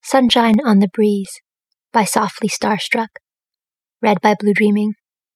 Sunshine on the Breeze by Softly Starstruck. Read by Blue Dreaming.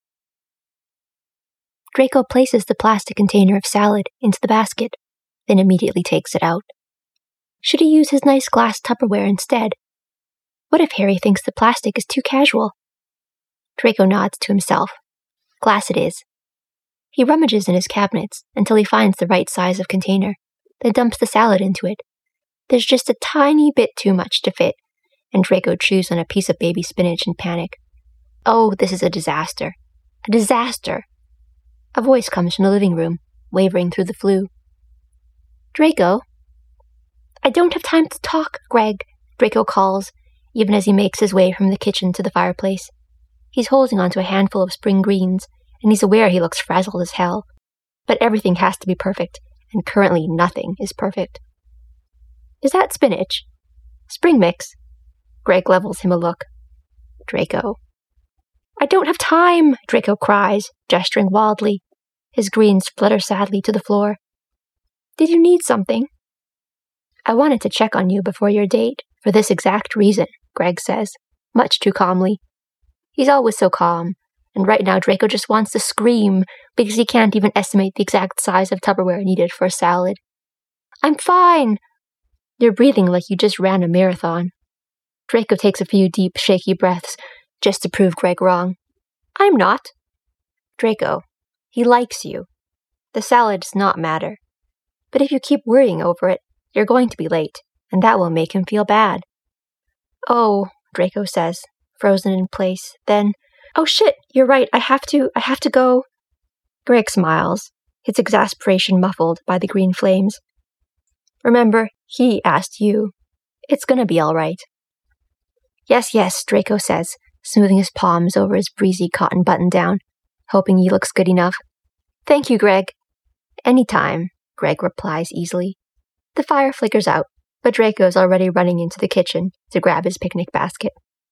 Draco places the plastic container of salad into the basket, then immediately takes it out. Should he use his nice glass Tupperware instead? What if Harry thinks the plastic is too casual? Draco nods to himself. Glass it is. He rummages in his cabinets until he finds the right size of container, then dumps the salad into it. There's just a tiny bit too much to fit, and Draco chews on a piece of baby spinach in panic. Oh, this is a disaster. A disaster! A voice comes from the living room, wavering through the flue. Draco? I don't have time to talk, Greg, Draco calls, even as he makes his way from the kitchen to the fireplace. He's holding onto a handful of spring greens, and he's aware he looks frazzled as hell. But everything has to be perfect, and currently nothing is perfect. Is that spinach? Spring mix? Greg levels him a look. Draco. I don't have time, Draco cries, gesturing wildly. His greens flutter sadly to the floor. Did you need something? I wanted to check on you before your date, for this exact reason, Greg says, much too calmly. He's always so calm, and right now Draco just wants to scream because he can't even estimate the exact size of Tupperware needed for a salad. I'm fine! You're breathing like you just ran a marathon. Draco takes a few deep, shaky breaths, just to prove Greg wrong. I'm not. Draco, he likes you. The salad does not matter. But if you keep worrying over it, you're going to be late, and that will make him feel bad. Oh, Draco says, frozen in place. Then, oh shit, you're right, I have to go. Greg smiles, his exasperation muffled by the green flames. Remember, he asked you. It's gonna be all right. Yes, Draco says, smoothing his palms over his breezy cotton button-down, hoping he looks good enough. Thank you, Greg. Anytime, Greg replies easily. The fire flickers out, but Draco's already running into the kitchen to grab his picnic basket.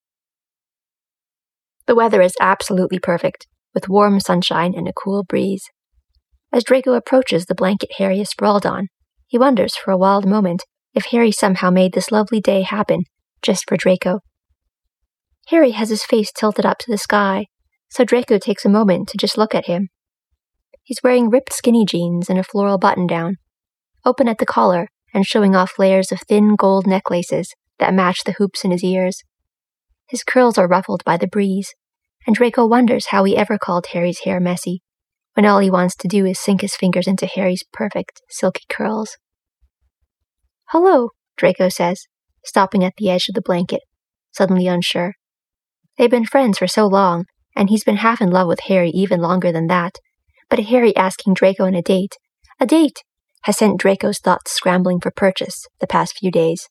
The weather is absolutely perfect, with warm sunshine and a cool breeze. As Draco approaches the blanket Harry is sprawled on, he wonders for a wild moment if Harry somehow made this lovely day happen just for Draco. Harry has his face tilted up to the sky, so Draco takes a moment to just look at him. He's wearing ripped skinny jeans and a floral button-down, open at the collar and showing off layers of thin gold necklaces that match the hoops in his ears. His curls are ruffled by the breeze, and Draco wonders how he ever called Harry's hair messy, when all he wants to do is sink his fingers into Harry's perfect, silky curls. Hello, Draco says, stopping at the edge of the blanket, suddenly unsure. They've been friends for so long, and he's been half in love with Harry even longer than that, but Harry asking Draco on a date, has sent Draco's thoughts scrambling for purchase the past few days.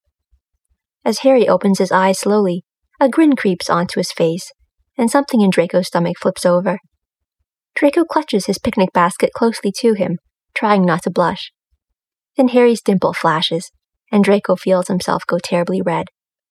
As Harry opens his eyes slowly, a grin creeps onto his face, and something in Draco's stomach flips over. Draco clutches his picnic basket closely to him, trying not to blush. Then Harry's dimple flashes, and Draco feels himself go terribly red.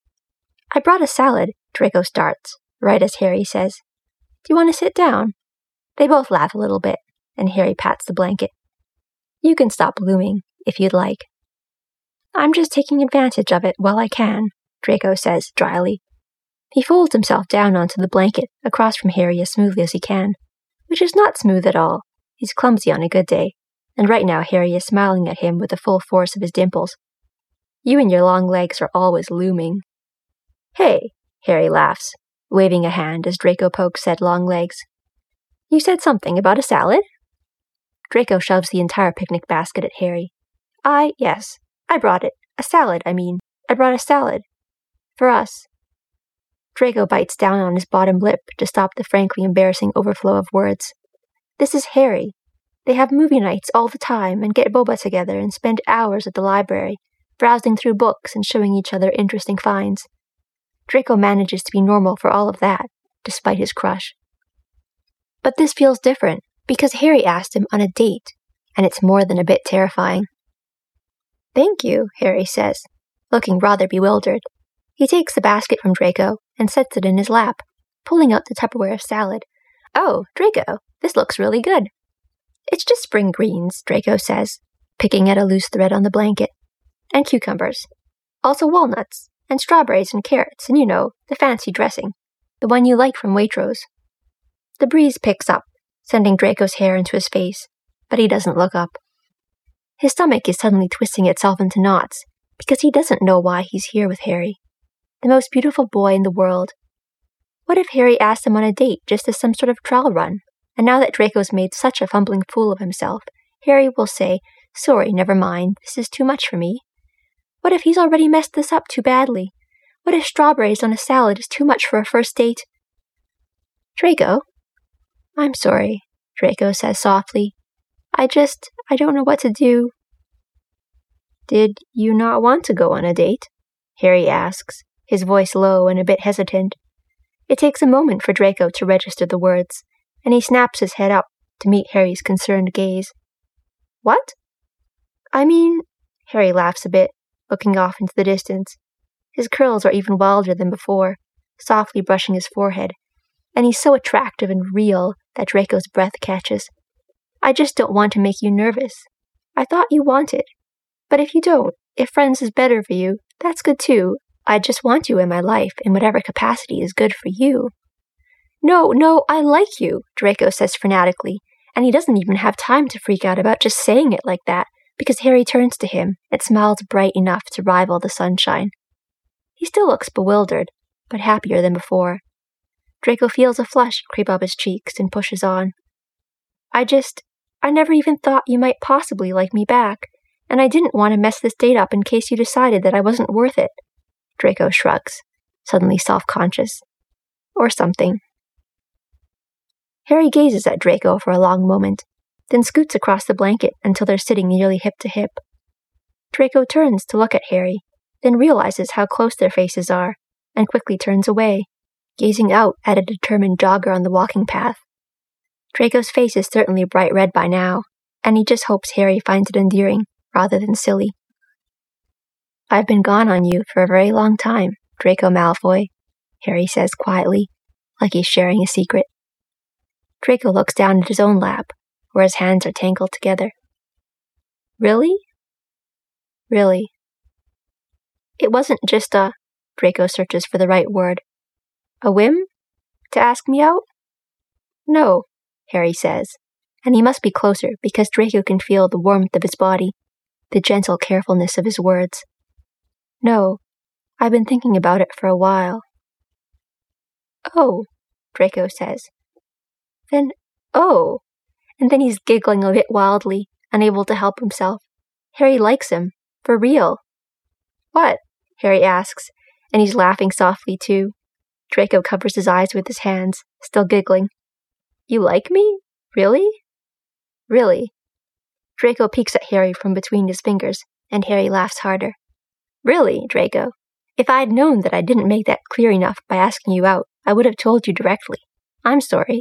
I brought a salad, Draco starts, right as Harry says, Do you want to sit down? They both laugh a little bit, and Harry pats the blanket. You can stop blooming, if you'd like. I'm just taking advantage of it while I can, Draco says dryly. He folds himself down onto the blanket across from Harry as smoothly as he can, which is not smooth at all. He's clumsy on a good day, and right now Harry is smiling at him with the full force of his dimples. You and your long legs are always looming. Hey, Harry laughs, waving a hand as Draco pokes said long legs. You said something about a salad? Draco shoves the entire picnic basket at Harry. Yes, I brought it. A salad, I mean. I brought a salad. For us. Draco bites down on his bottom lip to stop the frankly embarrassing overflow of words. This is Harry. They have movie nights all the time and get boba together and spend hours at the library, browsing through books and showing each other interesting finds. Draco manages to be normal for all of that, despite his crush. But this feels different, because Harry asked him on a date, and it's more than a bit terrifying. Thank you, Harry says, looking rather bewildered. He takes the basket from Draco and sets it in his lap, pulling out the Tupperware salad. Oh, Draco, this looks really good. It's just spring greens, Draco says, picking at a loose thread on the blanket. And cucumbers. Also walnuts. And strawberries and carrots, and the fancy dressing. The one you like from Waitrose. The breeze picks up, sending Draco's hair into his face, but he doesn't look up. His stomach is suddenly twisting itself into knots, because he doesn't know why he's here with Harry, the most beautiful boy in the world. What if Harry asked him on a date just as some sort of trial run, and now that Draco's made such a fumbling fool of himself, Harry will say, "Sorry, never mind, this is too much for me"? What if he's already messed this up too badly? What if strawberries on a salad is too much for a first date? "Draco?" "I'm sorry," Draco says softly. I don't know what to do." "Did you not want to go on a date?" Harry asks, his voice low and a bit hesitant. It takes a moment for Draco to register the words, and he snaps his head up to meet Harry's concerned gaze. "What?" "I mean," Harry laughs a bit, looking off into the distance. His curls are even wilder than before, softly brushing his forehead, and he's so attractive and real that Draco's breath catches. "I just don't want to make you nervous. I thought you wanted. But if you don't, if friends is better for you, that's good too. I just want you in my life in whatever capacity is good for you." No, I like you," Draco says frenetically, and he doesn't even have time to freak out about just saying it like that, because Harry turns to him and smiles bright enough to rival the sunshine. He still looks bewildered, but happier than before. Draco feels a flush creep up his cheeks and pushes on. I never even thought you might possibly like me back, and I didn't want to mess this date up in case you decided that I wasn't worth it." Draco shrugs, suddenly self-conscious. Or something. Harry gazes at Draco for a long moment, then scoots across the blanket until they're sitting nearly hip to hip. Draco turns to look at Harry, then realizes how close their faces are, and quickly turns away, gazing out at a determined jogger on the walking path. Draco's face is certainly bright red by now, and he just hopes Harry finds it endearing rather than silly. "I've been gone on you for a very long time, Draco Malfoy," Harry says quietly, like he's sharing a secret. Draco looks down at his own lap, where his hands are tangled together. "Really?" "Really." "It wasn't just Draco searches for the right word. "A whim? To ask me out?" "No," Harry says, and he must be closer because Draco can feel the warmth of his body, the gentle carefulness of his words. "No, I've been thinking about it for a while." "Oh," Draco says. Then, "Oh," and then he's giggling a bit wildly, unable to help himself. Harry likes him, for real. "What?" Harry asks, and he's laughing softly too. Draco covers his eyes with his hands, still giggling. "You like me? Really?" "Really." Draco peeks at Harry from between his fingers, and Harry laughs harder. "Really, Draco. If I'd known that I didn't make that clear enough by asking you out, I would have told you directly. I'm sorry."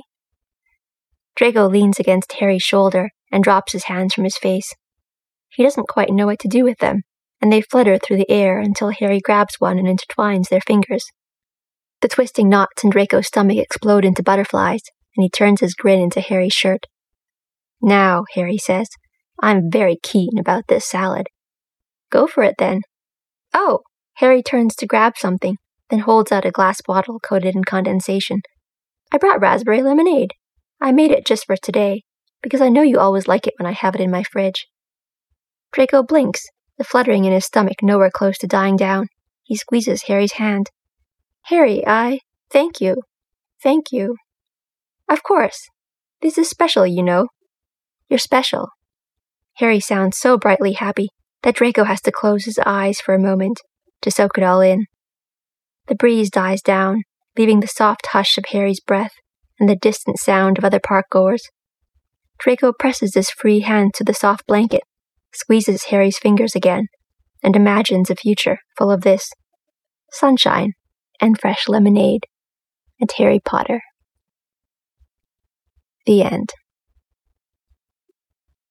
Draco leans against Harry's shoulder and drops his hands from his face. He doesn't quite know what to do with them, and they flutter through the air until Harry grabs one and intertwines their fingers. The twisting knots in Draco's stomach explode into butterflies, and he turns his grin into Harry's shirt. "Now," Harry says, "I'm very keen about this salad." "Go for it, then." "Oh!" Harry turns to grab something, then holds out a glass bottle coated in condensation. "I brought raspberry lemonade. I made it just for today, because I know you always like it when I have it in my fridge." Draco blinks, the fluttering in his stomach nowhere close to dying down. He squeezes Harry's hand. "Harry, thank you. Thank you." "Of course. This is special, you know." "You're special." Harry sounds so brightly happy that Draco has to close his eyes for a moment to soak it all in. The breeze dies down, leaving the soft hush of Harry's breath and the distant sound of other park-goers. Draco presses his free hand to the soft blanket, squeezes Harry's fingers again, and imagines a future full of this: sunshine and fresh lemonade and Harry Potter. The end.